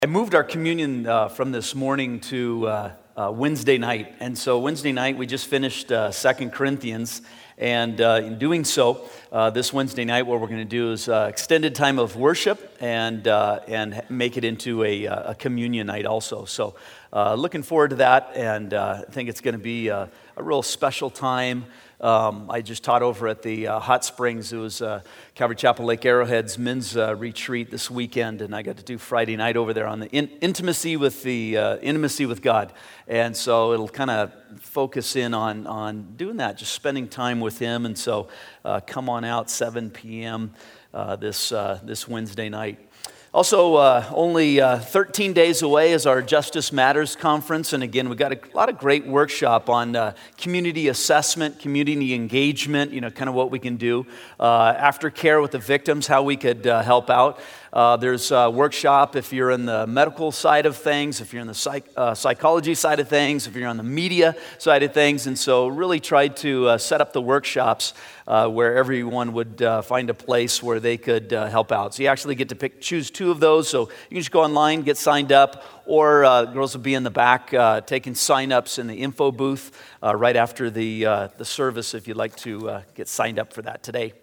I moved our communion from this morning to Wednesday night. And so Wednesday night, we just finished 2 Corinthians. And in doing so, this Wednesday night, what we're going to do is extended time of worship and make it into a communion night also. So looking forward to that, and I think it's going to be a real special time. I just taught over at the Hot Springs. It was Calvary Chapel Lake Arrowhead's men's retreat this weekend, and I got to do Friday night over there on the intimacy with God. And so it'll kind of focus in on doing that, just spending time with Him. And so come on out 7 p.m. This Wednesday night. Also, only 13 days away is our Justice Matters conference, and again, we've got a lot of great workshop on community assessment, community engagement, kind of what we can do, aftercare with the victims, how we could help out. There's a workshop if you're in the medical side of things, if you're in the psychology side of things, if you're on the media side of things, and so really tried to set up the workshops where everyone would find a place where they could help out. So you actually get to choose two of those, so you can just go online, get signed up, or girls will be in the back taking sign-ups in the info booth right after the service if you'd like to get signed up for that today.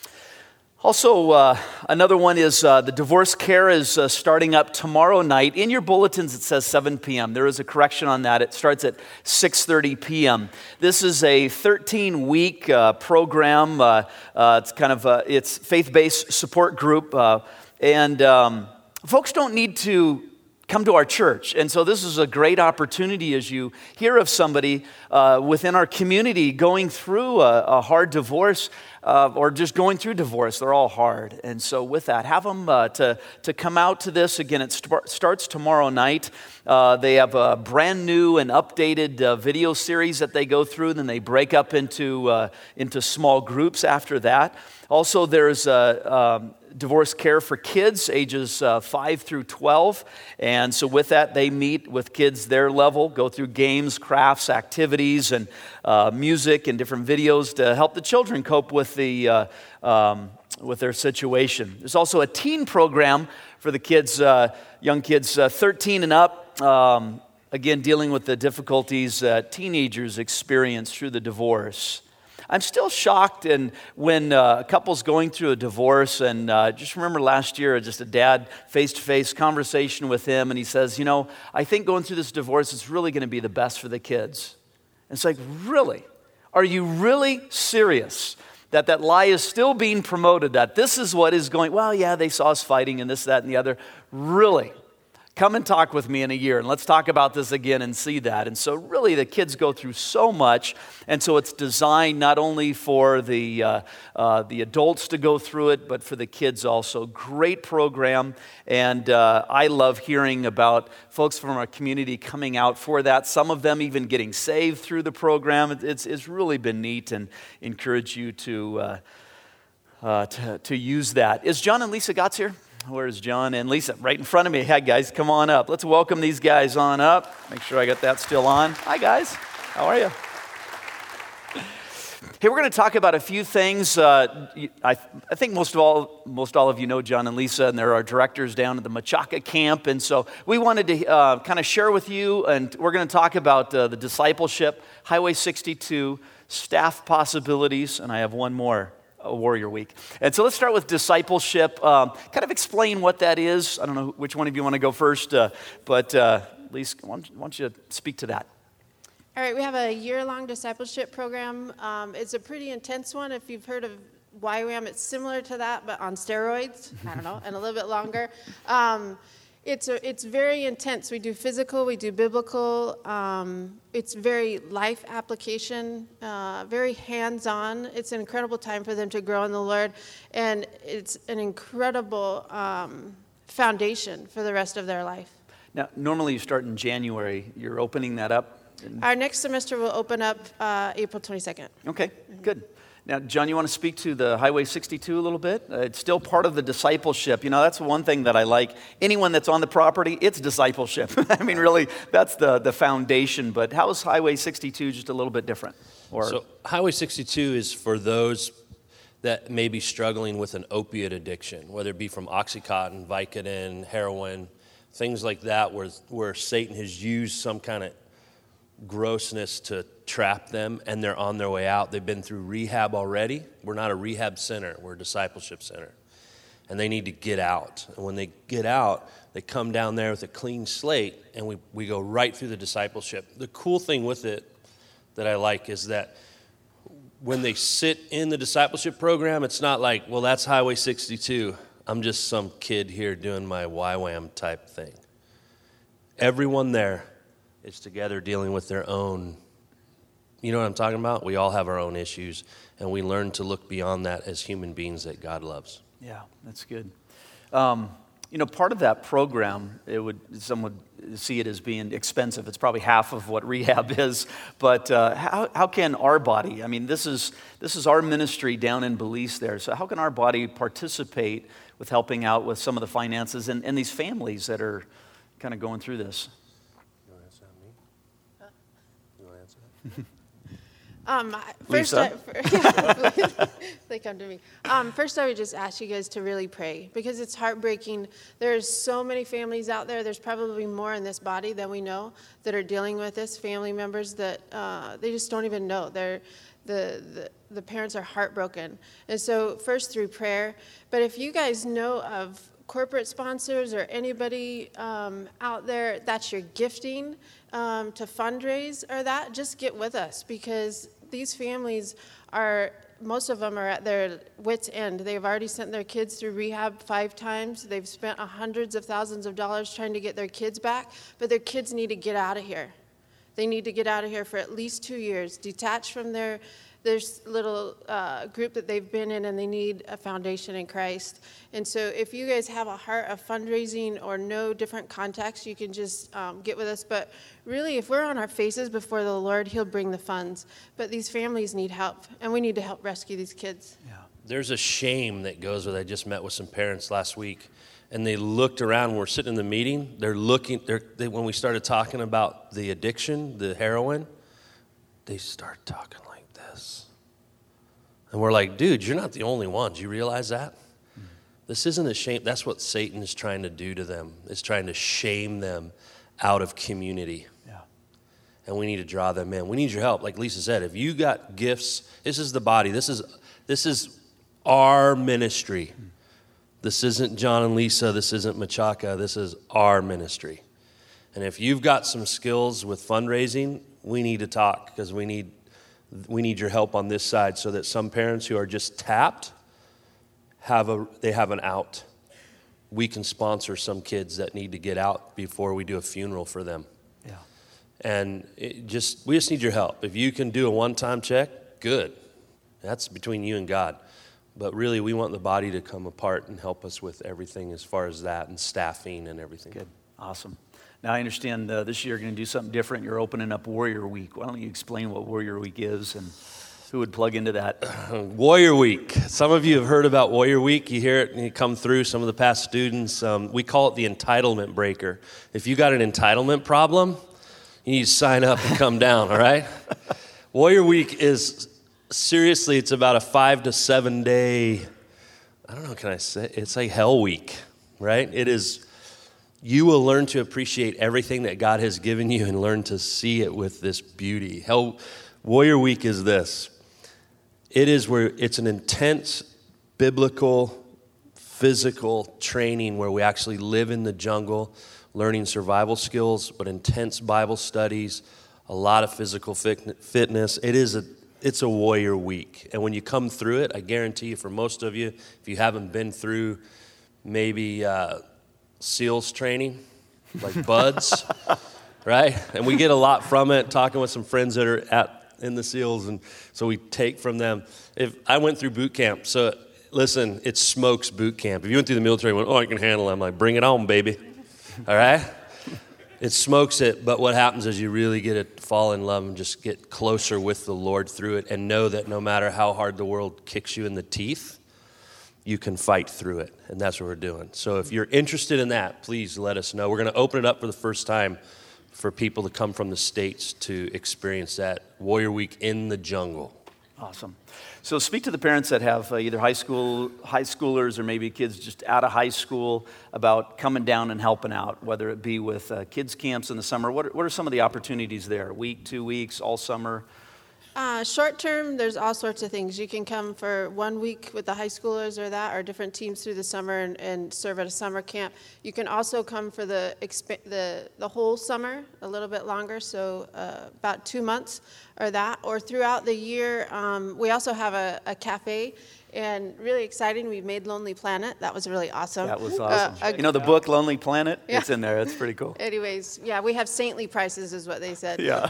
Also, another one is the divorce care is starting up tomorrow night. In your bulletins, it says 7 p.m. There is a correction on that. It starts at 6:30 p.m. This is a 13-week program. It's kind of it's faith-based support group, and folks don't need to come to our church. And so this is a great opportunity as you hear of somebody within our community going through a hard divorce or just going through divorce. They're all hard. And so with that, have them to come out to this. Again, it starts tomorrow night. They have a brand new and updated video series that they go through. Then they break up into small groups after that. Also, there's divorce care for kids ages 5 through 12. And so with that, they meet with kids their level, go through games, crafts, activities, and music and different videos to help the children cope with their situation. There's also a teen program for the kids, young kids 13 and up, again, dealing with the difficulties that teenagers experience through the divorce. I'm still shocked when a couple's going through a divorce, and just remember last year, just a dad face-to-face conversation with him, and he says, I think going through this divorce is really going to be the best for the kids. And it's like, really? Are you really serious that lie is still being promoted, that this is what is going, well, yeah, they saw us fighting and this, that, and the other. Really? Come and talk with me in a year, and let's talk about this again and see that. And so really the kids go through so much, and so it's designed not only for the adults to go through it, but for the kids also. Great program, and I love hearing about folks from our community coming out for that, some of them even getting saved through the program. It's really been neat, and encourage you to use that. Is John and Lisa Gotts here? Where's John and Lisa? Right in front of me. Hey, guys, come on up. Let's welcome these guys on up. Make sure I got that still on. Hi, guys. How are you? Hey, we're going to talk about a few things. I think most all of you know John and Lisa, and they're our directors down at the Machaca camp. And so we wanted to kind of share with you, and we're going to talk about the discipleship, Highway 62, staff possibilities, and I have one more. A Warrior Week. And so let's start with discipleship. Kind of explain what that is. I don't know which one of you want to go first, but Lisa, why don't you speak to that? All right, we have a year-long discipleship program. It's a pretty intense one. If you've heard of YWAM, it's similar to that, but on steroids. I don't know, and a little bit longer. It's very intense. We do physical, we do biblical. It's very life application, very hands-on. It's an incredible time for them to grow in the Lord, and it's an incredible foundation for the rest of their life. Now, normally you start in January. You're opening that up? Our next semester will open up April 22nd. Okay, good. Now, John, you want to speak to the Highway 62 a little bit? It's still part of the discipleship. That's one thing that I like. Anyone that's on the property, it's discipleship. I mean, really, that's the foundation. But how is Highway 62 just a little bit different? So Highway 62 is for those that may be struggling with an opiate addiction, whether it be from Oxycontin, Vicodin, heroin. things like that, where Satan has used some kind of grossness to trap them, and they're on their way out. They've been through rehab already. We're not a rehab center. We're a discipleship center. And they need to get out. And when they get out, they come down there with a clean slate, and we go right through the discipleship. The cool thing with it that I like is that when they sit in the discipleship program, it's not like, well, that's Highway 62. I'm just some kid here doing my YWAM type thing. Everyone there is together dealing with their own, you know what I'm talking about? We all have our own issues, and we learn to look beyond that as human beings that God loves. Yeah, that's good. Part of that program, some would see it as being expensive. It's probably half of what rehab is. But how can our body? I mean, this is our ministry down in Belize there. So how can our body participate with helping out with some of the finances and these families that are kind of going through this? You want to answer that, me? You want to answer that? First, Lisa? they come to me. First, I would just ask you guys to really pray, because it's heartbreaking. There's so many families out there. There's probably more in this body than we know that are dealing with this. Family members that they just don't even know. The parents are heartbroken, and so first through prayer. But if you guys know of corporate sponsors or anybody out there that's your gifting to fundraise or that, just get with us, because these families most of them are at their wits' end. They've already sent their kids through rehab 5 times. They've spent hundreds of thousands of dollars trying to get their kids back, but their kids need to get out of here. They need to get out of here for at least 2 years, detached from their little group that they've been in, and they need a foundation in Christ. And so if you guys have a heart of fundraising or know different contacts, you can just get with us. But really, if we're on our faces before the Lord, He'll bring the funds. But these families need help, and we need to help rescue these kids. Yeah. There's a shame that goes with it. I just met with some parents last week, and they looked around. When we're sitting in the meeting, when we started talking about the addiction, the heroin, they start talking like this. And we're like, dude, you're not the only ones. You realize that? Mm-hmm. This isn't a shame. That's what Satan is trying to do to them. It's trying to shame them out of community. Yeah. And we need to draw them in. We need your help. Like Lisa said, if you got gifts, this is the body. This is our ministry. Mm-hmm. This isn't John and Lisa. This isn't Machaca. This is our ministry. And if you've got some skills with fundraising, we need to talk, because we need your help on this side, so that some parents who are just tapped have an out. We can sponsor some kids that need to get out before we do a funeral for them. Yeah. And we just need your help. If you can do a one-time check, good. That's between you and God. But really, we want the body to come apart and help us with everything as far as that, and staffing and everything. Good. Awesome. Now, I understand this year you're going to do something different. You're opening up Warrior Week. Why don't you explain what Warrior Week is and who would plug into that? Warrior Week. Some of you have heard about Warrior Week. You hear it and you come through. Some of the past students, we call it the entitlement breaker. If you got an entitlement problem, you need to sign up and come down, all right? Warrior Week is, seriously, it's about a 5 to 7 day, I don't know, can I say, it's like hell week, right? It is. You will learn to appreciate everything that God has given you and learn to see it with this beauty. Warrior Week is this. It is where it's an intense biblical, physical training where we actually live in the jungle, learning survival skills, but intense Bible studies, a lot of physical fitness. It's a warrior week. And when you come through it, I guarantee you, for most of you, if you haven't been through maybe SEALs training, like buds, right? And we get a lot from it, talking with some friends that are in the SEALs, and so we take from them. If I went through boot camp, so listen, it's Smokes boot camp. If you went through the military and went, I can handle it, I'm like, bring it on, baby. All right? It smokes it, but what happens is you really get to fall in love and just get closer with the Lord through it, and know that no matter how hard the world kicks you in the teeth, you can fight through it, and that's what we're doing. So if you're interested in that, please let us know. We're going to open it up for the first time for people to come from the States to experience that Warrior Week in the jungle. Awesome. So speak to the parents that have either high schoolers or maybe kids just out of high school about coming down and helping out, whether it be with kids camps in the summer. What are some of the opportunities there? A week, 2 weeks, all summer? Short term, there's all sorts of things. You can come for 1 week with the high schoolers or different teams through the summer and serve at a summer camp. You can also come for the whole summer, a little bit longer, so about 2 months or throughout the year. We also have a cafe, and really exciting, we made Lonely Planet. That was really awesome. That was awesome. The book Lonely Planet? Yeah. It's in there. It's pretty cool. Anyways, yeah, we have saintly prices is what they said. Yeah.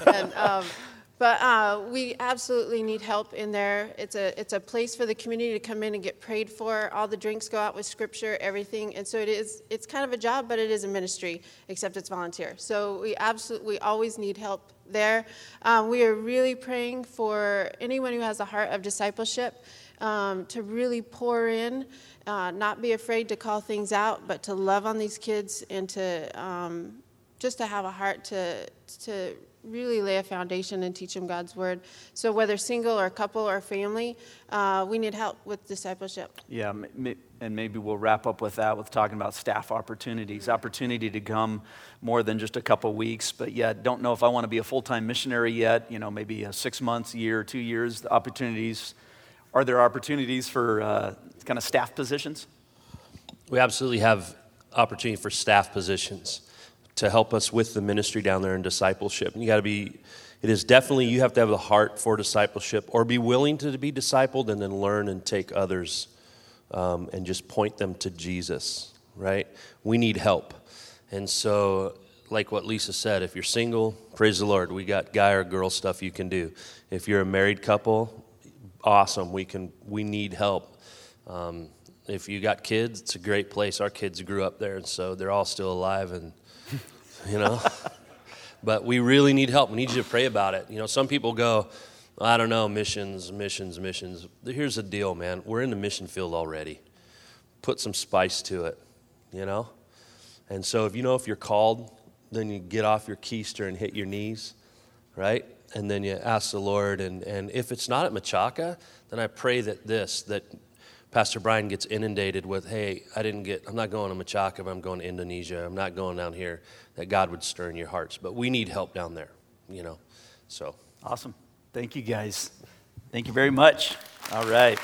But we absolutely need help in there. It's a place for the community to come in and get prayed for. All the drinks go out with scripture, everything. And so it's kind of a job, but it is a ministry, except it's volunteer. So we always need help there. We are really praying for anyone who has a heart of discipleship to really pour in, not be afraid to call things out, but to love on these kids and to just to have a heart to really lay a foundation and teach them God's word. So whether single or couple or family, we need help with discipleship. Yeah, and maybe we'll wrap up with that, with talking about staff opportunities, opportunity to come more than just a couple weeks, but yet don't know if I want to be a full-time missionary yet, maybe 6 months, a year, 2 years, the opportunities. Are there opportunities for kind of staff positions? We absolutely have opportunity for staff positions to help us with the ministry down there in discipleship. And it is definitely, you have to have the heart for discipleship or be willing to be discipled and then learn and take others and just point them to Jesus, right? We need help. And so, like what Lisa said, if you're single, praise the Lord, we got guy or girl stuff you can do. If you're a married couple, awesome, we need help. If you got kids, it's a great place. Our kids grew up there, and so they're all still alive, and but we really need help. We need you to pray about it. Some people go, I don't know, missions. Here's the deal, man. We're in the mission field already. Put some spice to it, And so if you're called, then you get off your keister and hit your knees, right? And then you ask the Lord. And if it's not at Machaca, then I pray that Pastor Brian gets inundated with, hey, I'm not going to Machaca, but I'm going to Indonesia. I'm not going down here. That God would stir in your hearts. But we need help down there, so. Awesome. Thank you, guys. Thank you very much. All right.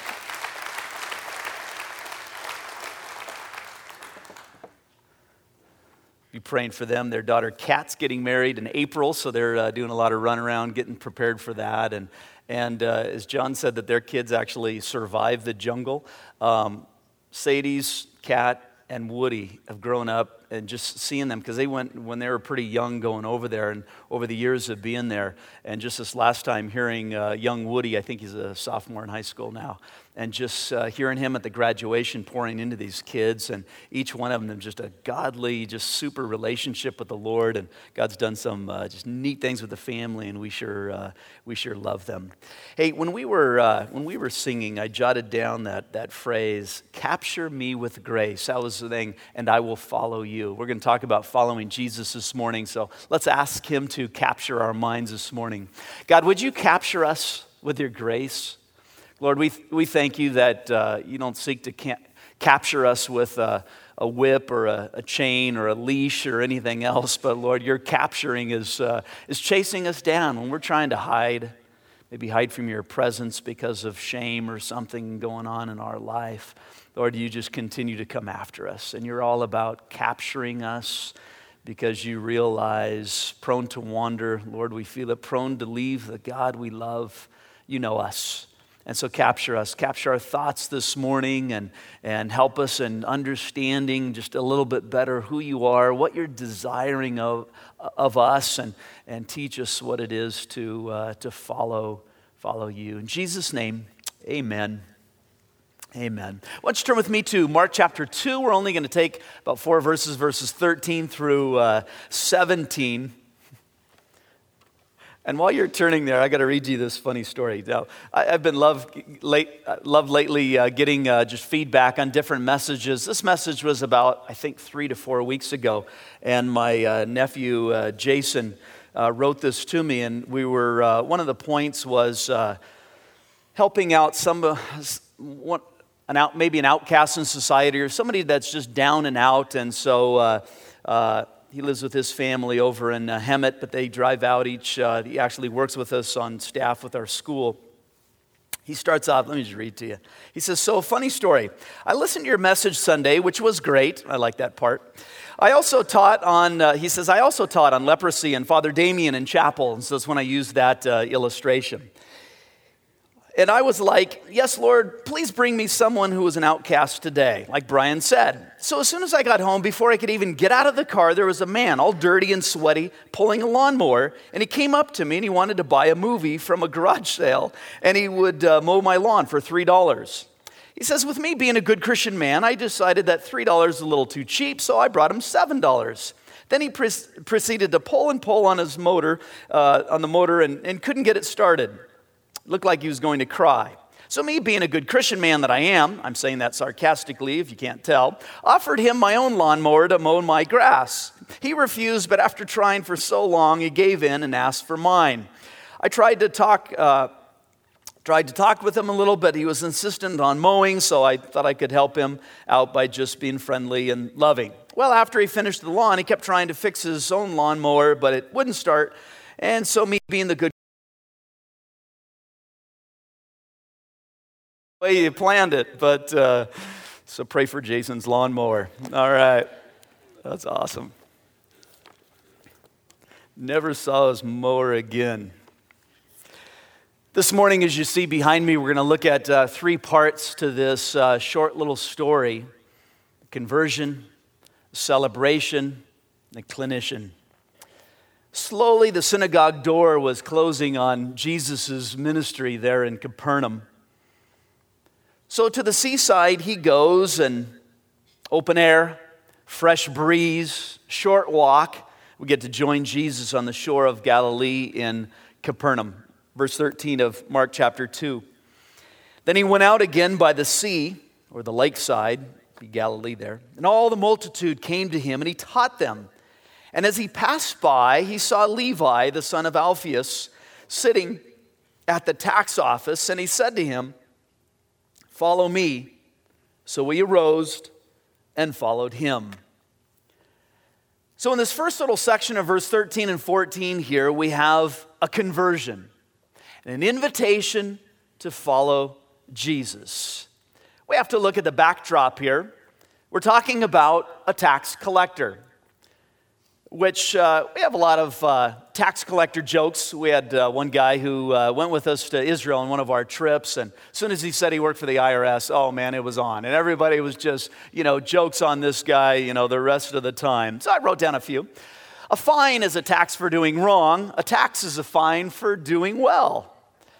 Be praying for them. Their daughter Kat's getting married in April, so they're doing a lot of runaround, getting prepared for that. And as John said, that their kids actually survived the jungle. Sadie's, Kat, and Woody have grown up, and just seeing them, because they went when they were pretty young going over there, and over the years of being there. And just this last time hearing young Woody, I think he's a sophomore in high school now, and just hearing him at the graduation pouring into these kids, and each one of them just a godly, just super relationship with the Lord, and God's done some just neat things with the family, and we sure love them. Hey, when we were singing, I jotted down that phrase, "Capture me with grace." I was saying, "And I will follow you." We're going to talk about following Jesus this morning, so let's ask him to capture our minds this morning. God, would you capture us with your grace? Lord, we thank you that you don't seek to capture us with a whip or a chain or a leash or anything else, but Lord, your capturing is chasing us down when we're trying to hide, maybe hide from your presence because of shame or something going on in our life. Lord, you just continue to come after us, and you're all about capturing us because you realize, prone to wander, Lord, we feel it, prone to leave the God we love. You know us. And so capture us, capture our thoughts this morning, and help us in understanding just a little bit better who you are, what you're desiring of us, and teach us what it is to follow you. In Jesus' name, amen. Amen. Why don't you turn with me to Mark chapter 2. We're only going to take about 4 verses 13 through 17. And while you're turning there, I got to read you this funny story. Now, I've been loved lately getting just feedback on different messages. This message was about, I think, 3 to 4 weeks ago, and my nephew Jason wrote this to me, and we were one of the points was helping out maybe an outcast in society or somebody that's just down and out. And so he lives with his family over in Hemet, but they drive out he actually works with us on staff with our school. He starts off, let me just read to you. He says, so funny story. I listened to your message Sunday, which was great. I like that part. I also taught on leprosy and Father Damien in chapel. And so that's when I used that illustration. And I was like, yes, Lord, please bring me someone who was an outcast today, like Brian said. So as soon as I got home, before I could even get out of the car, there was a man all dirty and sweaty pulling a lawnmower. And he came up to me and he wanted to buy a movie from a garage sale. And he would mow my lawn for $3. He says, with me being a good Christian man, I decided that $3 is a little too cheap, so I brought him $7. Then he proceeded to pull on his motor, and couldn't get it started. Looked like he was going to cry. So me being a good Christian man that I am, I'm saying that sarcastically if you can't tell, offered him my own lawnmower to mow my grass. He refused, but after trying for so long, he gave in and asked for mine. I tried to talk with him a little bit. He was insistent on mowing, so I thought I could help him out by just being friendly and loving. Well, after he finished the lawn, he kept trying to fix his own lawnmower, but it wouldn't start. And so me being the good way you planned it, but so pray for Jason's lawnmower. All right, that's awesome. Never saw his mower again. This morning, as you see behind me, we're going to look at 3 parts to this short little story: conversion, celebration, and clinician. Slowly, the synagogue door was closing on Jesus' ministry there in Capernaum. So to the seaside he goes, and open air, fresh breeze, short walk. We get to join Jesus on the shore of Galilee in Capernaum. Verse 13 of Mark chapter 2. Then he went out again by the sea, or the lakeside, Galilee there, and all the multitude came to him, and he taught them. And as he passed by, he saw Levi, the son of Alphaeus, sitting at the tax office, and he said to him, follow me. So he arose and followed him. So in this first little section of verse 13 and 14 here, we have a conversion, an invitation to follow Jesus. We have to look at the backdrop here. We're talking about a tax collector, which we have a lot of tax collector jokes. We had one guy who went with us to Israel on one of our trips, and as soon as he said he worked for the IRS, oh man, it was on. And everybody was just, jokes on this guy, the rest of the time. So I wrote down a few. A fine is a tax for doing wrong. A tax is a fine for doing well.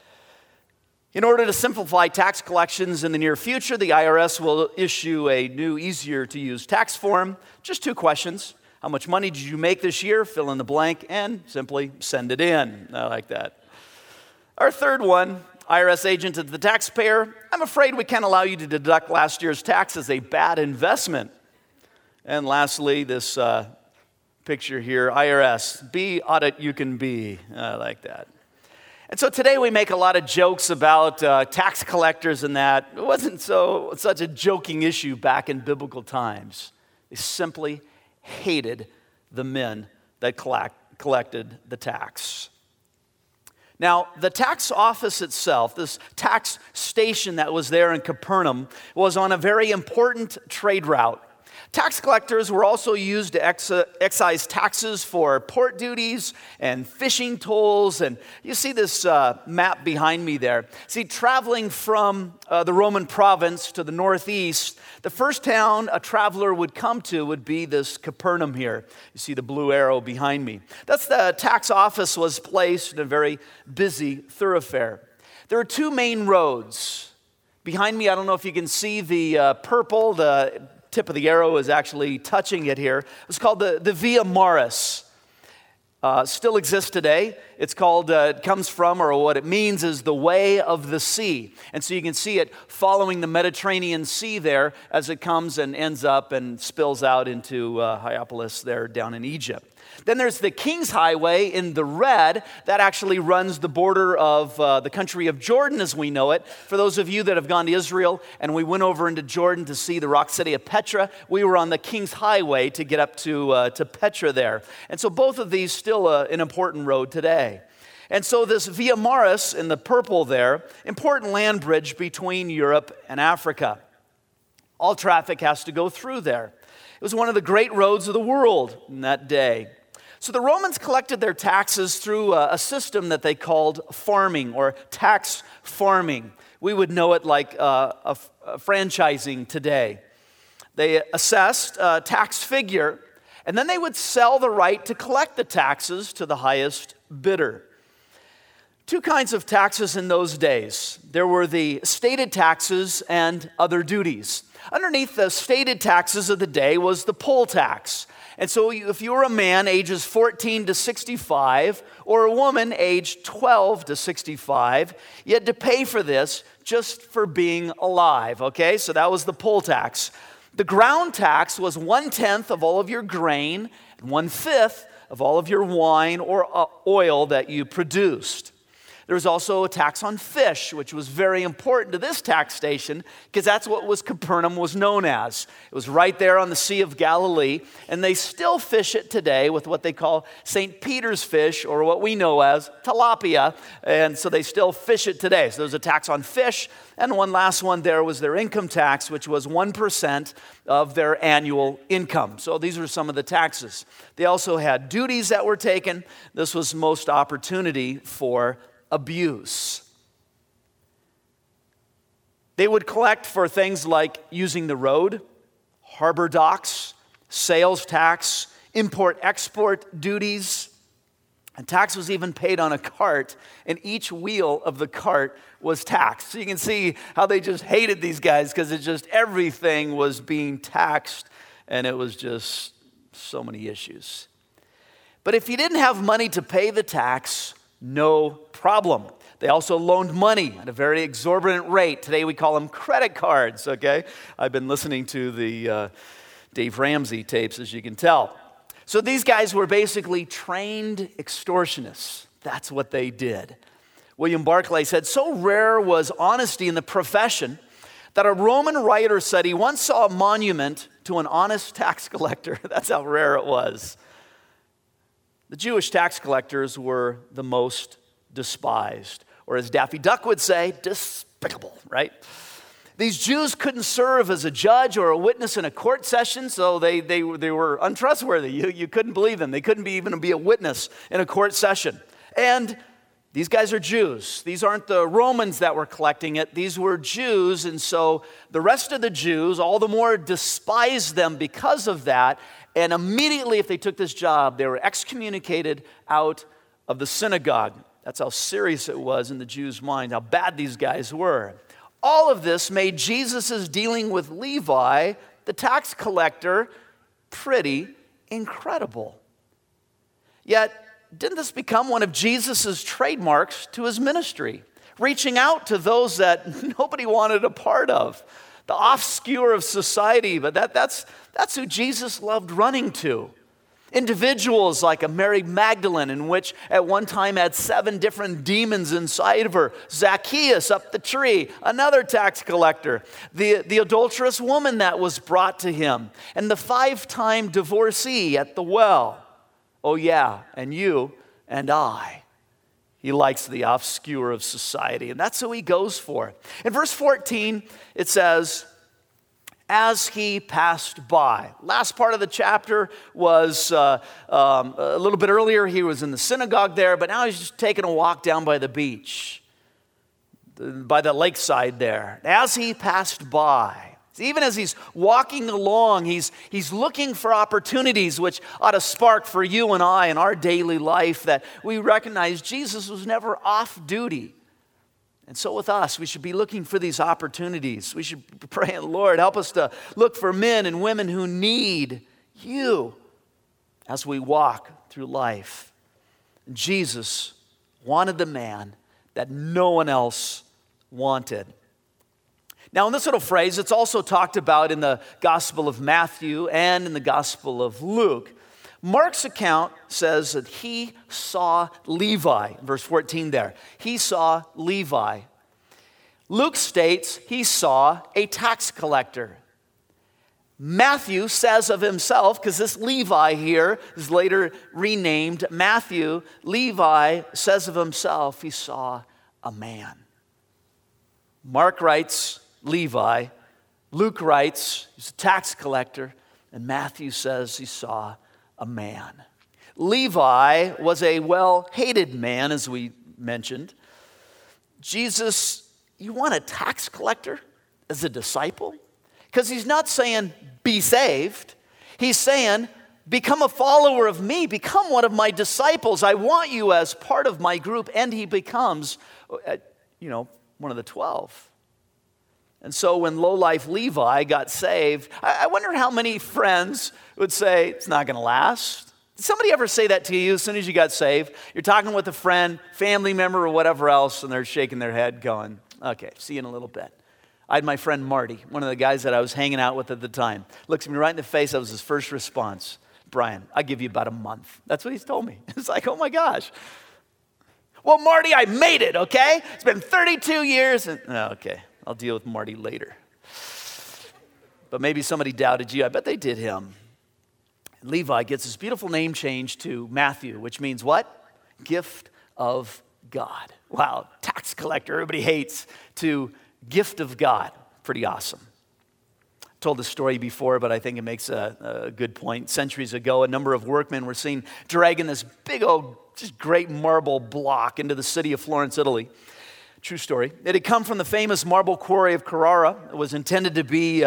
In order to simplify tax collections in the near future, the IRS will issue a new, easier-to-use tax form. Just 2 questions. How much money did you make this year? Fill in the blank and simply send it in. I like that. Our third one, IRS agent to the taxpayer. I'm afraid we can't allow you to deduct last year's tax as a bad investment. And lastly, this picture here, IRS, be audit you can be. I like that. And so today we make a lot of jokes about tax collectors and that. It wasn't such a joking issue back in biblical times. They simply hated the men that collected the tax. Now, the tax office itself, this tax station that was there in Capernaum, was on a very important trade route. Tax collectors were also used to excise taxes for port duties and fishing tolls. And you see this map behind me there. See, traveling from the Roman province to the northeast, the first town a traveler would come to would be this Capernaum here. You see the blue arrow behind me. That's the tax office was placed in a very busy thoroughfare. There are 2 main roads. Behind me, I don't know if you can see the purple, the tip of the arrow is actually touching it here. It's called the Via Maris. Still exists today. It's called, it comes from, or what it means is the way of the sea. And so you can see it following the Mediterranean Sea there as it comes and ends up and spills out into Hierapolis there down in Egypt. Then there's the King's Highway in the red that actually runs the border of the country of Jordan as we know it. For those of you that have gone to Israel and we went over into Jordan to see the rock city of Petra, we were on the King's Highway to get up to Petra there. And so both of these still an important road today. And so this Via Maris in the purple there, important land bridge between Europe and Africa. All traffic has to go through there. It was one of the great roads of the world in that day. So the Romans collected their taxes through a system that they called farming or tax farming. We would know it like a franchising today. They assessed a tax figure, and then they would sell the right to collect the taxes to the highest bidder. Two kinds of taxes in those days. There were the stated taxes and other duties. Underneath the stated taxes of the day was the poll tax. And so if you were a man ages 14 to 65 or a woman aged 12 to 65, you had to pay for this just for being alive, okay? So that was the poll tax. The ground tax was 1/10 of all of your grain and 1/5 of all of your wine or oil that you produced. There was also a tax on fish, which was very important to this tax station because that's what Capernaum was known as. It was right there on the Sea of Galilee, and they still fish it today with what they call St. Peter's fish, or what we know as tilapia, and so they still fish it today. So there's a tax on fish, and one last one there was their income tax, which was 1% of their annual income. So these were some of the taxes. They also had duties that were taken. This was most opportunity for abuse. They would collect for things like using the road, harbor docks, sales tax, import-export duties, and tax was even paid on a cart, and each wheel of the cart was taxed. So you can see how they just hated these guys because it's just everything was being taxed, and it was just so many issues. But if you didn't have money to pay the tax, no problem. They also loaned money at a very exorbitant rate. Today we call them credit cards, okay? I've been listening to the Dave Ramsey tapes, as you can tell. So these guys were basically trained extortionists. That's what they did. William Barclay said, so rare was honesty in the profession that a Roman writer said he once saw a monument to an honest tax collector. That's how rare it was. The Jewish tax collectors were the most despised, or as Daffy Duck would say, despicable, right? These Jews couldn't serve as a judge or a witness in a court session, so they were untrustworthy. You couldn't believe them. They couldn't even be a witness in a court session. And these guys are Jews. These aren't the Romans that were collecting it. These were Jews, and so the rest of the Jews all the more despised them because of that. And immediately, if they took this job, they were excommunicated out of the synagogue. That's how serious it was in the Jews' mind, how bad these guys were. All of this made Jesus' dealing with Levi, the tax collector, pretty incredible. Yet, didn't this become one of Jesus' trademarks to his ministry? Reaching out to those that nobody wanted a part of. The obscure of society, but that's who Jesus loved running to. Individuals like a Mary Magdalene, in which at one time had 7 different demons inside of her. Zacchaeus up the tree, another tax collector. The adulterous woman that was brought to him. And the 5-time divorcee at the well. Oh yeah, and you and I. He likes the obscure of society, and that's who he goes for. In verse 14, it says, as he passed by. Last part of the chapter was a little bit earlier. He was in the synagogue there, but now he's just taking a walk down by the beach, by the lakeside there. As he passed by. Even as he's walking along, he's looking for opportunities which ought to spark for you and I in our daily life that we recognize Jesus was never off duty. And so with us, we should be looking for these opportunities. We should be praying, Lord, help us to look for men and women who need you as we walk through life. Jesus wanted the man that no one else wanted. Now, in this little phrase, it's also talked about in the Gospel of Matthew and in the Gospel of Luke. Mark's account says that he saw Levi, verse 14 there. He saw Levi. Luke states he saw a tax collector. Matthew says of himself, because this Levi here is later renamed Matthew, Levi says of himself he saw a man. Mark writes Levi, Luke writes he's a tax collector, and Matthew says he saw a man. Levi was a well-hated man, as we mentioned. Jesus, you want a tax collector as a disciple? Because he's not saying, be saved. He's saying, become a follower of me. Become one of my disciples. I want you as part of my group. And he becomes, one of the 12. And so when lowlife Levi got saved, I wonder how many friends would say, it's not going to last. Did somebody ever say that to you as soon as you got saved? You're talking with a friend, family member, or whatever else, and they're shaking their head going, okay, see you in a little bit. I had my friend Marty, one of the guys that I was hanging out with at the time. Looks at me right in the face. That was his first response. Brian, I'll give you about a month. That's what he's told me. It's like, oh my gosh. Well, Marty, I made it, okay? It's been 32 years. Okay, I'll deal with Marty later. But maybe somebody doubted you. I bet they did him. Levi gets his beautiful name changed to Matthew, which means what? Gift of God. Wow, tax collector, everybody hates, to gift of God. Pretty awesome. I've told this story before, but I think it makes a good point. Centuries ago, a number of workmen were seen dragging this big old, just great marble block into the city of Florence, Italy. True story. It had come from the famous marble quarry of Carrara. It was intended to be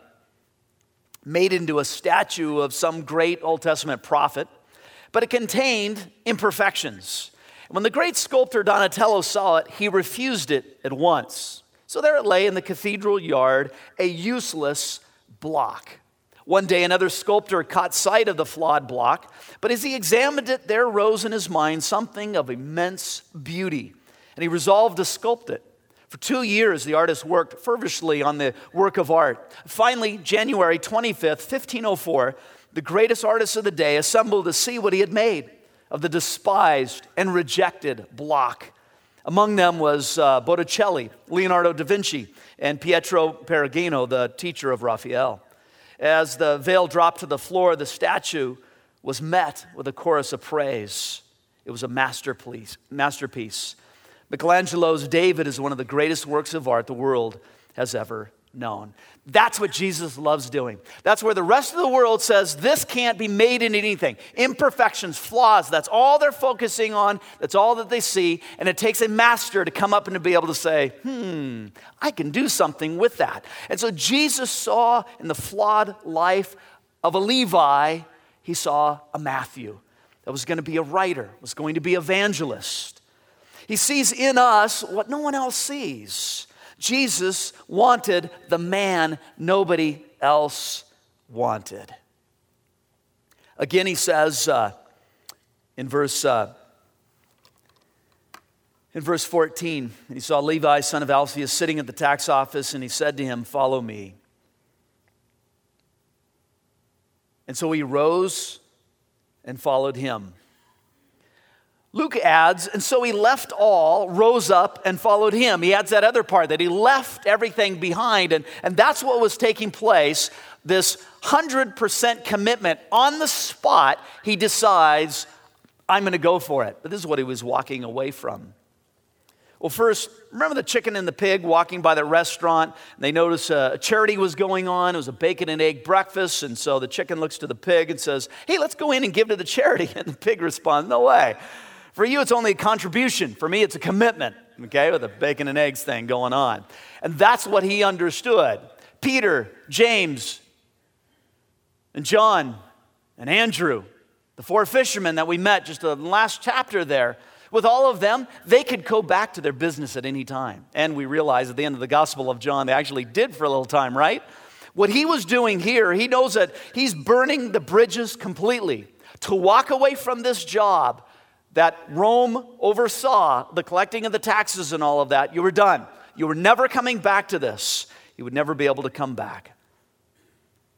made into a statue of some great Old Testament prophet, but it contained imperfections. When the great sculptor Donatello saw it, he refused it at once. So there it lay in the cathedral yard, a useless block. One day another sculptor caught sight of the flawed block, but as he examined it, there rose in his mind something of immense beauty, and he resolved to sculpt it. For 2 years, the artist worked feverishly on the work of art. Finally, January 25th, 1504, the greatest artist of the day assembled to see what he had made of the despised and rejected block. Among them was Botticelli, Leonardo da Vinci, and Pietro Perugino, the teacher of Raphael. As the veil dropped to the floor, the statue was met with a chorus of praise. It was a masterpiece. Michelangelo's David is one of the greatest works of art the world has ever known. That's what Jesus loves doing. That's where the rest of the world says this can't be made into anything. Imperfections, flaws, that's all they're focusing on. That's all that they see. And it takes a master to come up and to be able to say, I can do something with that. And so Jesus saw in the flawed life of a Levi, he saw a Matthew that was going to be a writer, was going to be evangelist. He sees in us what no one else sees. Jesus wanted the man nobody else wanted. Again, he says in verse 14, he saw Levi, son of Alphaeus, sitting at the tax office, and he said to him, follow me. And so he rose and followed him. Luke adds, and so he left all, rose up, and followed him. He adds that other part, that he left everything behind, and that's what was taking place, this 100% commitment. On the spot, he decides, I'm going to go for it. But this is what he was walking away from. Well, first, remember the chicken and the pig walking by the restaurant? They notice a charity was going on. It was a bacon and egg breakfast, and so the chicken looks to the pig and says, hey, let's go in and give to the charity. And the pig responds, no way. For you, it's only a contribution. For me, it's a commitment, okay, with the bacon and eggs thing going on. And that's what he understood. Peter, James, and John, and Andrew, the 4 fishermen that we met just in the last chapter there, with all of them, they could go back to their business at any time. And we realize at the end of the Gospel of John, they actually did for a little time, right? What he was doing here, he knows that he's burning the bridges completely to walk away from this job that Rome oversaw, the collecting of the taxes and all of that. You were done. You were never coming back to this. You would never be able to come back.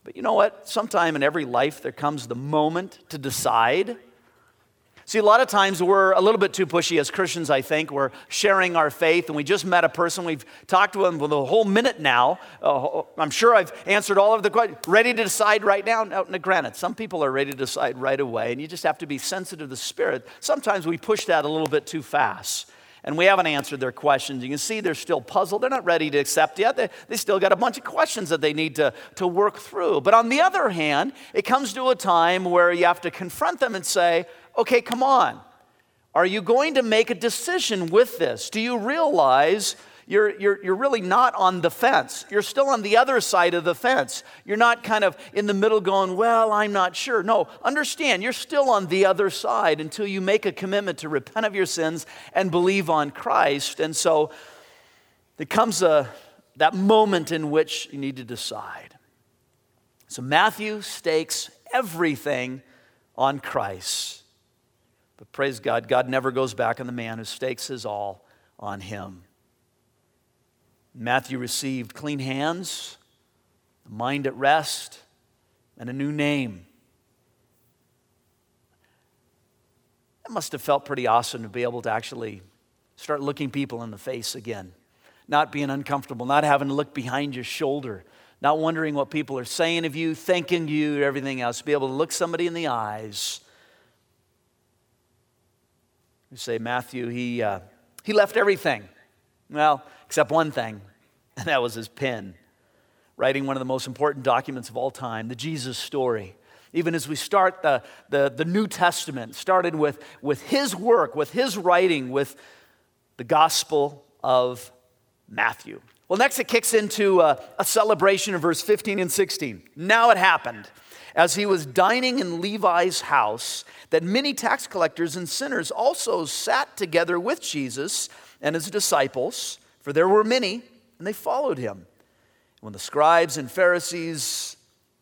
But you know what? Sometime in every life there comes the moment to decide. See, a lot of times we're a little bit too pushy as Christians, I think. We're sharing our faith, and we just met a person. We've talked to them for the whole minute now. I'm sure I've answered all of the questions. Ready to decide right now? Now, granted, some people are ready to decide right away, and you just have to be sensitive to the Spirit. Sometimes we push that a little bit too fast, and we haven't answered their questions. You can see they're still puzzled. They're not ready to accept yet. They still got a bunch of questions that they need to work through. But on the other hand, it comes to a time where you have to confront them and say, okay, come on. Are you going to make a decision with this? Do you realize you're really not on the fence? You're still on the other side of the fence. You're not kind of in the middle going, well, I'm not sure. No, understand, you're still on the other side until you make a commitment to repent of your sins and believe on Christ. And so there comes that moment in which you need to decide. So Matthew stakes everything on Christ. But praise God, God never goes back on the man who stakes his all on him. Matthew received clean hands, a mind at rest, and a new name. It must have felt pretty awesome to be able to actually start looking people in the face again. Not being uncomfortable, not having to look behind your shoulder, not wondering what people are saying of you, thinking you, everything else. Be able to look somebody in the eyes. You say, Matthew, he left everything. Well, except one thing, and that was his pen. Writing one of the most important documents of all time, the Jesus story. Even as we start the New Testament, started with his work, with his writing, with the Gospel of Matthew. Well, next it kicks into a celebration in verse 15 and 16. Now it happened, as he was dining in Levi's house, that many tax collectors and sinners also sat together with Jesus and his disciples, for there were many, and they followed him. When the scribes and Pharisees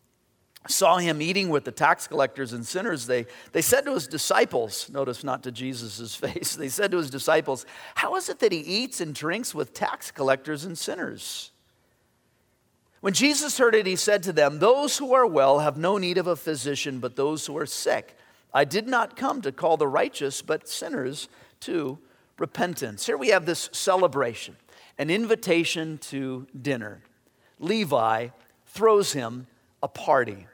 saw him eating with the tax collectors and sinners, they said to his disciples, notice not to Jesus' face, they said to his disciples, how is it that he eats and drinks with tax collectors and sinners? When Jesus heard it, he said to them, those who are well have no need of a physician, but those who are sick. I did not come to call the righteous, but sinners to repentance. Here we have this celebration, an invitation to dinner. Levi throws him a party.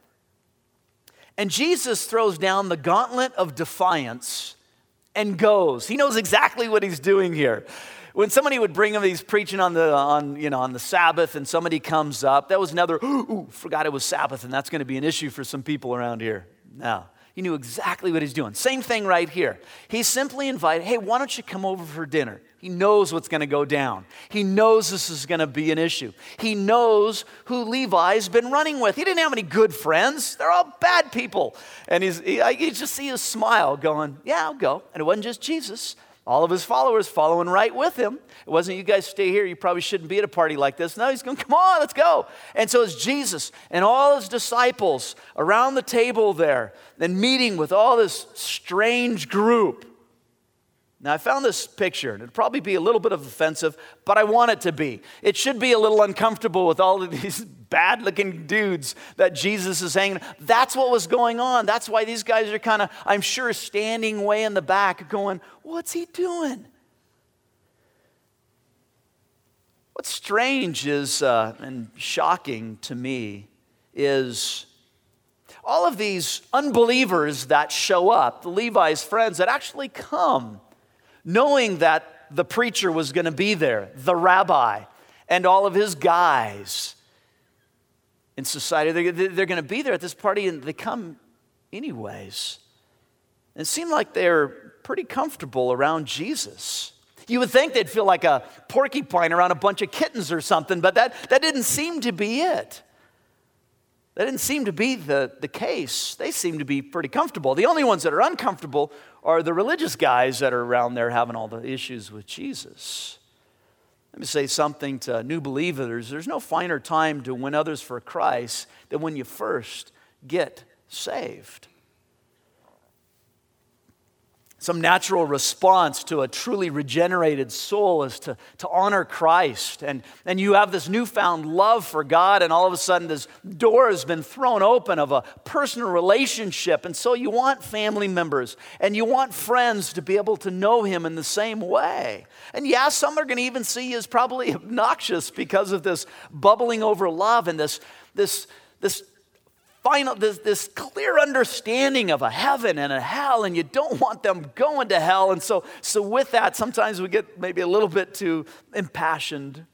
And Jesus throws down the gauntlet of defiance and goes. He knows exactly what he's doing here. When somebody would bring him, he's preaching on the Sabbath, and somebody comes up, that was another, forgot it was Sabbath, and that's going to be an issue for some people around here. No, he knew exactly what he's doing. Same thing right here. He simply invited, hey, why don't you come over for dinner? He knows what's going to go down. He knows this is going to be an issue. He knows who Levi's been running with. He didn't have any good friends. They're all bad people. And you just see his smile going, yeah, I'll go. And it wasn't just Jesus. All of his followers following right with him. It wasn't, you guys stay here, you probably shouldn't be at a party like this. No, he's going, come on, let's go. And so it's Jesus and all his disciples around the table there and meeting with all this strange group. Now, I found this picture, and it'd probably be a little bit offensive, but I want it to be. It should be a little uncomfortable with all of these bad-looking dudes that Jesus is hanging. That's what was going on. That's why these guys are kind of, I'm sure, standing way in the back going, what's he doing? What's strange is, and shocking to me, is all of these unbelievers that show up, the Levi's friends that actually come, knowing that the preacher was going to be there, the rabbi, and all of his guys in society, they're going to be there at this party, and they come anyways. And it seemed like they're pretty comfortable around Jesus. You would think they'd feel like a porcupine around a bunch of kittens or something, but that didn't seem to be it. That didn't seem to be the case. They seem to be pretty comfortable. The only ones that are uncomfortable are the religious guys that are around there having all the issues with Jesus. Let me say something to new believers. There's no finer time to win others for Christ than when you first get saved. Some natural response to a truly regenerated soul is to honor Christ. And you have this newfound love for God, and all of a sudden this door has been thrown open of a personal relationship. And so you want family members and you want friends to be able to know Him in the same way. And yeah, some are going to even see you as probably obnoxious because of this bubbling over love and this clear understanding of a heaven and a hell, and you don't want them going to hell. And so with that, sometimes we get maybe a little bit too impassioned.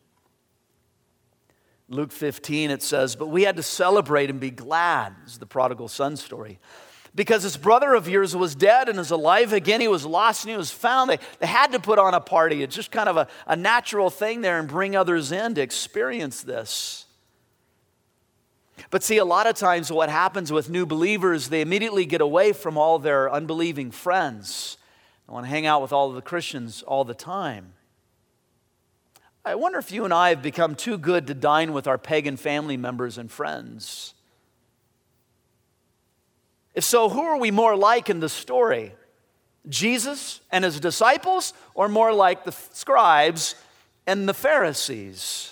Luke 15, it says, "But we had to celebrate and be glad." This is the prodigal son story. "Because this brother of yours was dead and is alive again. He was lost and he was found." They had to put on a party. It's just kind of a natural thing there and bring others in to experience this. But see, a lot of times what happens with new believers, they immediately get away from all their unbelieving friends. They want to hang out with all of the Christians all the time. I wonder if you and I have become too good to dine with our pagan family members and friends. If so, who are we more like in the story? Jesus and his disciples, or more like the scribes and the Pharisees?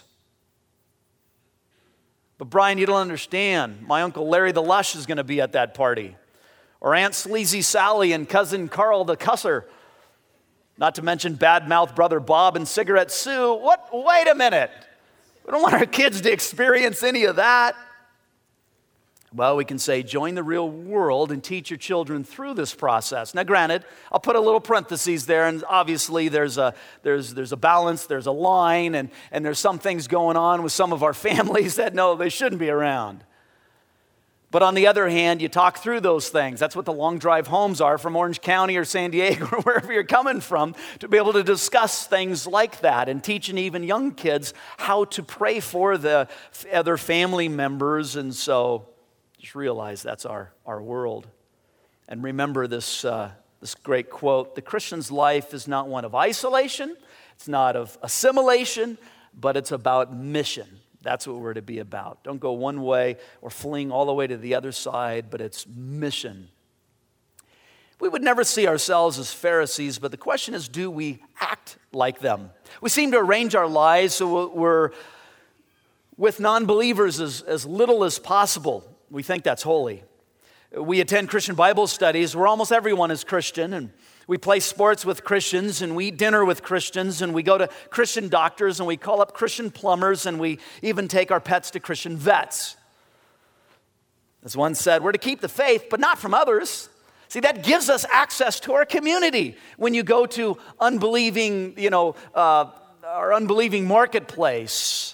But Brian, you don't understand. My Uncle Larry the Lush is going to be at that party. Or Aunt Sleazy Sally and Cousin Carl the Cusser. Not to mention bad-mouthed Brother Bob and Cigarette Sue. What? Wait a minute. We don't want our kids to experience any of that. Well, we can say, join the real world and teach your children through this process. Now, granted, I'll put a little parentheses there, and obviously there's a balance, there's a line, and there's some things going on with some of our families that no, they shouldn't be around. But on the other hand, you talk through those things. That's what the long drive homes are from Orange County or San Diego or wherever you're coming from, to be able to discuss things like that and teaching even young kids how to pray for the other family members. And so just realize that's our world. And remember this great quote: the Christian's life is not one of isolation, it's not of assimilation, but it's about mission. That's what we're to be about. Don't go one way or fling all the way to the other side, but it's mission. We would never see ourselves as Pharisees, but the question is, do we act like them? We seem to arrange our lives so we're with non-believers as little as possible. We think that's holy. We attend Christian Bible studies where almost everyone is Christian, and we play sports with Christians, and we eat dinner with Christians, and we go to Christian doctors, and we call up Christian plumbers, and we even take our pets to Christian vets. As one said, we're to keep the faith, but not from others. See, that gives us access to our community. When you go to unbelieving, our unbelieving marketplace.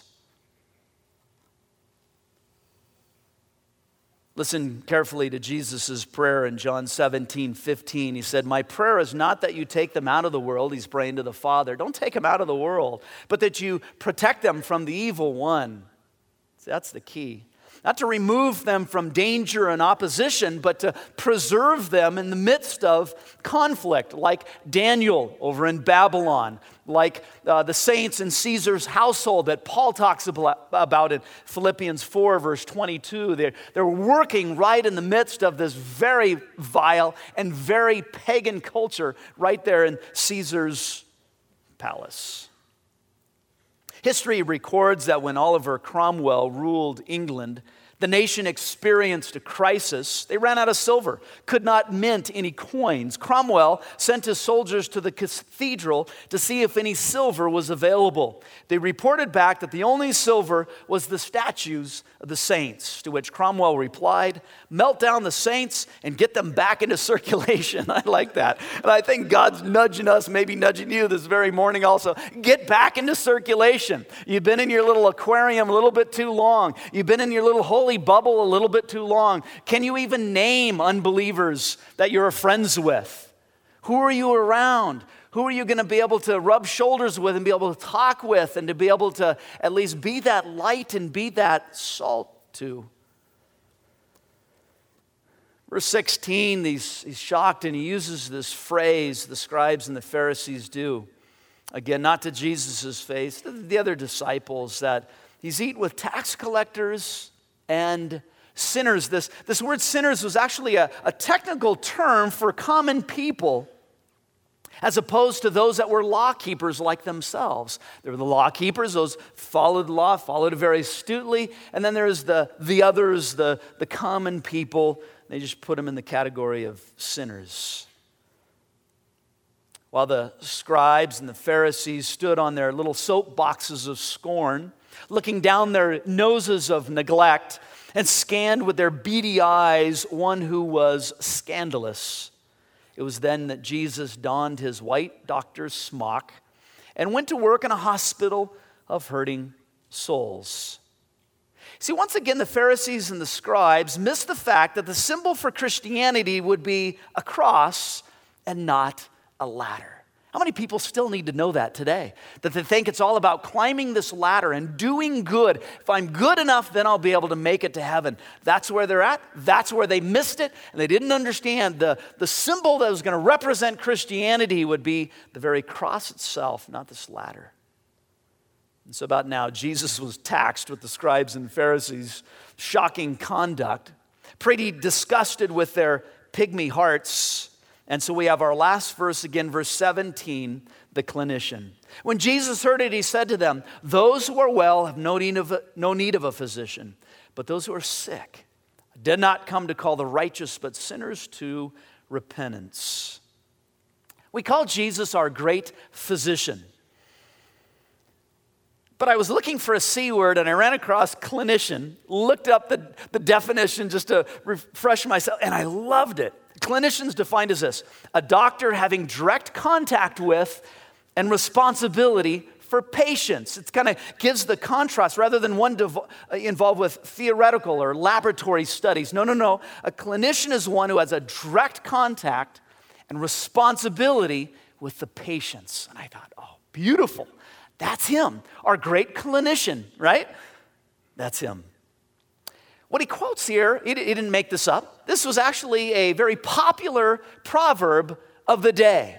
Listen carefully to Jesus' prayer in John 17:15. He said, "My prayer is not that you take them out of the world." He's praying to the Father. Don't take them out of the world, but that you protect them from the evil one. See, that's the key. Not to remove them from danger and opposition, but to preserve them in the midst of conflict, like Daniel over in Babylon, like the saints in Caesar's household that Paul talks about in Philippians 4, verse 22. They're working right in the midst of this very vile and very pagan culture right there in Caesar's palace. History records that when Oliver Cromwell ruled England, the nation experienced a crisis. They ran out of silver, could not mint any coins. Cromwell sent his soldiers to the cathedral to see if any silver was available. They reported back that the only silver was the statues of the saints, to which Cromwell replied, "Melt down the saints and get them back into circulation." I like that. And I think God's nudging us, maybe nudging you this very morning also. Get back into circulation. You've been in your little aquarium a little bit too long. You've been in your little holy bubble a little bit too long. Can you even name unbelievers that you're friends with? Who are you around? Who are you going to be able to rub shoulders with and be able to talk with and to be able to at least be that light and be that salt to? Verse 16, he's shocked and he uses this phrase the scribes and the Pharisees do. Again, not to Jesus' face, to the other disciples, that he's eaten with tax collectors and sinners. This word sinners was actually a technical term for common people as opposed to those that were law keepers like themselves. There were the law keepers, those followed the law, followed it very astutely, and then there's the others, the common people. They just put them in the category of sinners. While the scribes and the Pharisees stood on their little soapboxes of scorn, looking down their noses of neglect, and scanned with their beady eyes one who was scandalous, it was then that Jesus donned his white doctor's smock and went to work in a hospital of hurting souls. See, once again, the Pharisees and the scribes missed the fact that the symbol for Christianity would be a cross and not a ladder. How many people still need to know that today? That they think it's all about climbing this ladder and doing good. If I'm good enough, then I'll be able to make it to heaven. That's where they're at. That's where they missed it. And they didn't understand the symbol that was going to represent Christianity would be the very cross itself, not this ladder. And so about now, Jesus was taxed with the scribes and Pharisees' shocking conduct, pretty disgusted with their pygmy hearts. And so we have our last verse again, verse 17, the clinician. When Jesus heard it, he said to them, those who are well have no need of a physician, but those who are sick. I did not come to call the righteous, but sinners to repentance. We call Jesus our great physician. But I was looking for a C word and I ran across clinician, looked up the definition just to refresh myself, and I loved it. Clinicians defined as this: a doctor having direct contact with and responsibility for patients. It kind of gives the contrast rather than one involved with theoretical or laboratory studies. No. A clinician is one who has a direct contact and responsibility with the patients. And I thought, oh, beautiful. That's him, our great clinician, right? That's him. What he quotes here, he didn't make this up. This was actually a very popular proverb of the day.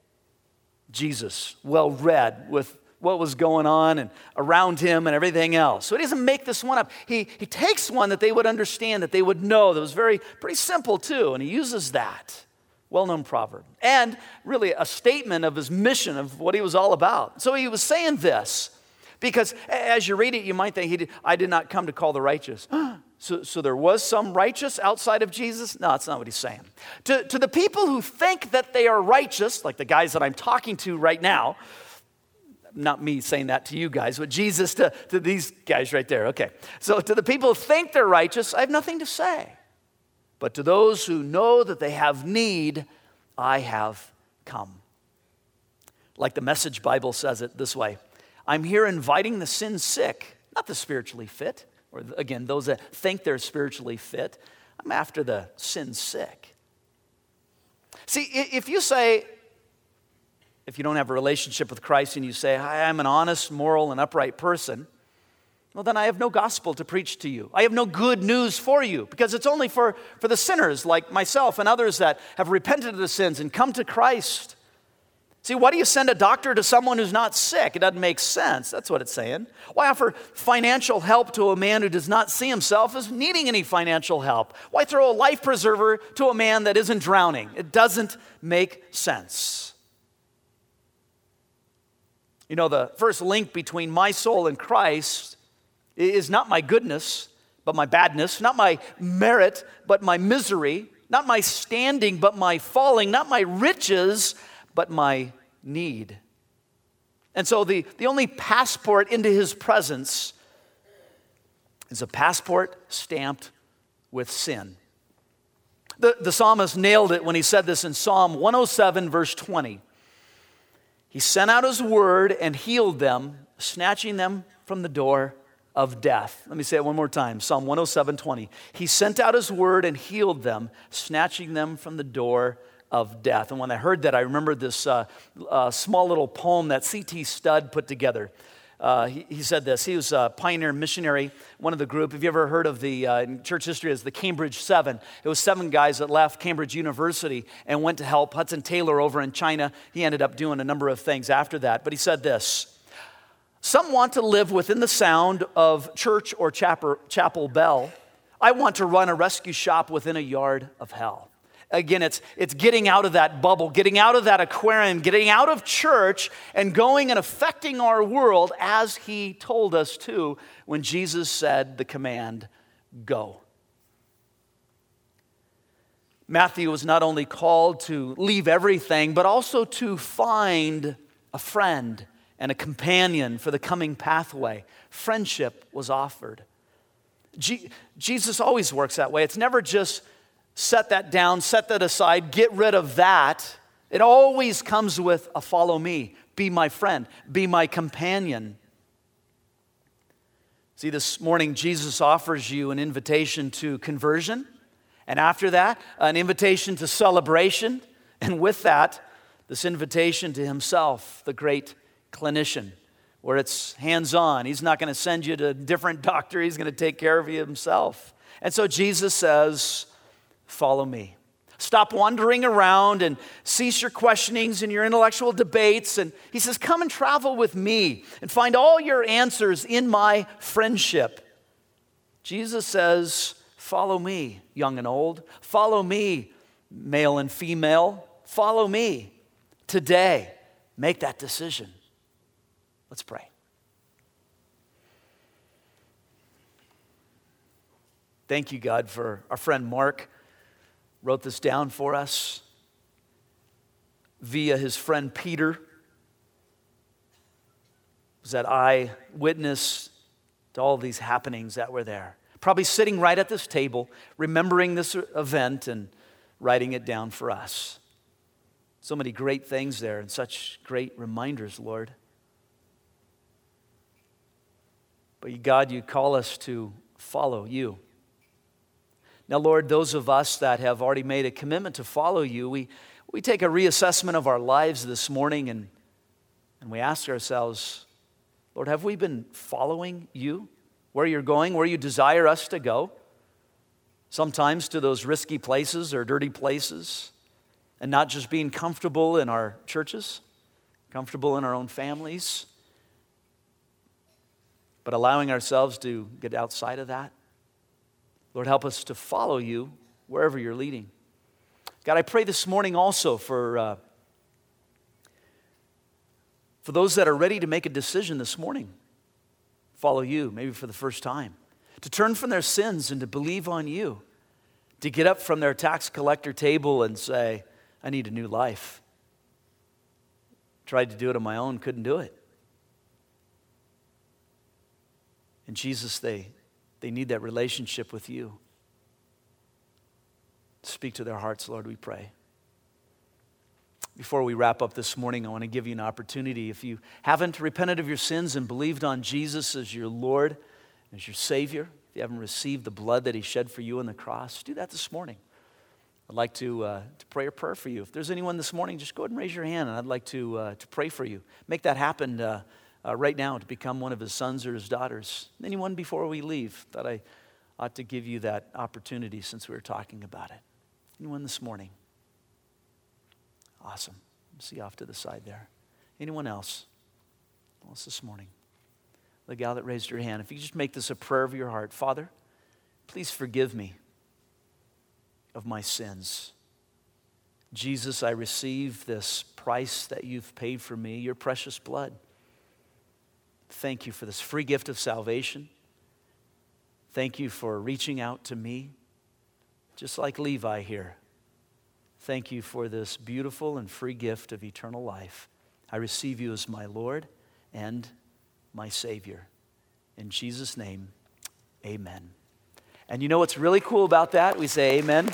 Jesus, well read with what was going on and around him and everything else. So he doesn't make this one up. He takes one that they would understand, that they would know, that was pretty simple too, and he uses that. Well-known proverb. And really a statement of his mission, of what he was all about. So he was saying this, because as you read it, you might think, I did not come to call the righteous. So there was some righteous outside of Jesus? No, that's not what he's saying. To the people who think that they are righteous, like the guys that I'm talking to right now, not me saying that to you guys, but Jesus to these guys right there. Okay. So to the people who think they're righteous, I have nothing to say. But to those who know that they have need, I have come. Like the Message Bible says it this way: I'm here inviting the sin sick, not the spiritually fit, or again, those that think they're spiritually fit. I'm after the sin sick. See, if you don't have a relationship with Christ and you say, I'm an honest, moral, and upright person, well, then I have no gospel to preach to you. I have no good news for you, because it's only for the sinners like myself and others that have repented of the sins and come to Christ. See, why do you send a doctor to someone who's not sick? It doesn't make sense. That's what it's saying. Why offer financial help to a man who does not see himself as needing any financial help? Why throw a life preserver to a man that isn't drowning? It doesn't make sense. You know, the first link between my soul and Christ is not my goodness, but my badness, not my merit, but my misery, not my standing, but my falling, not my riches, but my need. And so the only passport into his presence is a passport stamped with sin. The psalmist nailed it when he said this in Psalm 107, verse 20. He sent out his word and healed them, snatching them from the door of death. Let me say it one more time. Psalm 107:20. He sent out his word and healed them, snatching them from the door of death. And when I heard that, I remembered this small little poem that C.T. Studd put together. He said this. He was a pioneer missionary, one of the group. Have you ever heard of the, in church history, as the Cambridge Seven? It was 7 guys that left Cambridge University and went to help Hudson Taylor over in China. He ended up doing a number of things after that. But he said this: some want to live within the sound of church or chapel bell. I want to run a rescue shop within a yard of hell. Again, it's getting out of that bubble, getting out of that aquarium, getting out of church and going and affecting our world as he told us to when Jesus said the command, go. Matthew was not only called to leave everything, but also to find a friend and a companion for the coming pathway. Friendship was offered. Jesus always works that way. It's never just set that down, set that aside, get rid of that. It always comes with a follow me, be my friend, be my companion. See, this morning Jesus offers you an invitation to conversion, and after that, an invitation to celebration, and with that, this invitation to himself, the great clinician, where it's hands-on. He's not going to send you to a different doctor. He's going to take care of you himself. And so Jesus says, follow me. Stop wandering around and cease your questionings and your intellectual debates. And he says, come and travel with me and find all your answers in my friendship. Jesus says, follow me, young and old. Follow me, male and female. Follow me today. Make that decision. Let's pray. Thank you, God, for our friend Mark. Wrote this down for us via his friend Peter. Was that eyewitness to all these happenings that were there. Probably sitting right at this table, remembering this event and writing it down for us. So many great things there and such great reminders, Lord. But God, you call us to follow you. Now, Lord, those of us that have already made a commitment to follow you, we take a reassessment of our lives this morning and we ask ourselves, Lord, have we been following you? Where you're going, where you desire us to go? Sometimes to those risky places or dirty places, and not just being comfortable in our churches, comfortable in our own families, but allowing ourselves to get outside of that. Lord, help us to follow you wherever you're leading. God, I pray this morning also for those that are ready to make a decision this morning, follow you, maybe for the first time, to turn from their sins and to believe on you, to get up from their tax collector table and say, I need a new life. Tried to do it on my own, couldn't do it. And Jesus, they need that relationship with you. Speak to their hearts, Lord, we pray. Before we wrap up this morning, I want to give you an opportunity. If you haven't repented of your sins and believed on Jesus as your Lord, as your Savior, if you haven't received the blood that he shed for you on the cross, do that this morning. I'd like to pray a prayer for you. If there's anyone this morning, just go ahead and raise your hand, and I'd like to pray for you. Make that happen right now to become one of his sons or his daughters. Anyone before we leave, that I ought to give you that opportunity since we were talking about it. Anyone this morning? Awesome. See you off to the side there. Anyone else? Else this morning? The gal that raised her hand. If you just make this a prayer of your heart. Father, please forgive me of my sins. Jesus, I receive this price that you've paid for me, your precious blood. Thank you for this free gift of salvation. Thank you for reaching out to me, just like Levi here. Thank you for this beautiful and free gift of eternal life. I receive you as my Lord and my Savior. In Jesus' name, amen. And you know what's really cool about that? We say amen.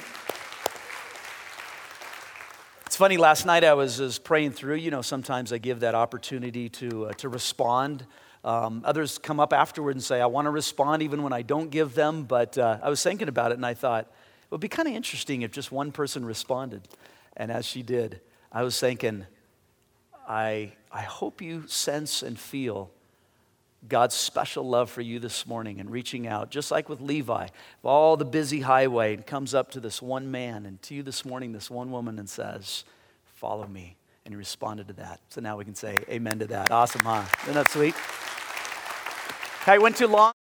It's funny, last night I was praying through. You know, sometimes I give that opportunity to respond. Others come up afterward and say, I want to respond even when I don't give them. But I was thinking about it and I thought, it would be kind of interesting if just one person responded. And as she did, I was thinking, I hope you sense and feel God's special love for you this morning and reaching out, just like with Levi, of all the busy highway, and comes up to this one man and to you this morning, this one woman, and says, follow me. And he responded to that. So now we can say amen to that. Awesome, huh? Isn't that sweet? I went too long.